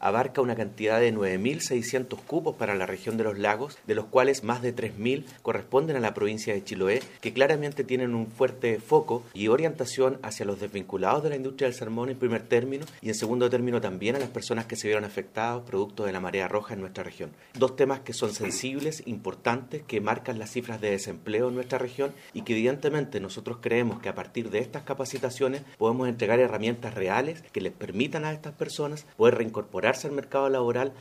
abarca una cantidad de 9.600 cupos para la región de los lagos, de los cuales más de 3.000 corresponden a la provincia de Chiloé, que claramente tienen un fuerte foco y orientación hacia los desvinculados de la industria del salmón en primer término y en segundo término también a las personas que se vieron afectadas producto de la marea roja en nuestra región. Dos temas que son sensibles, importantes, que marcan las cifras de desempleo en nuestra región y que evidentemente nosotros creemos que a partir de estas capacitaciones podemos entregar herramientas reales que les permitan a estas personas poder reincorporarse al mercado laboral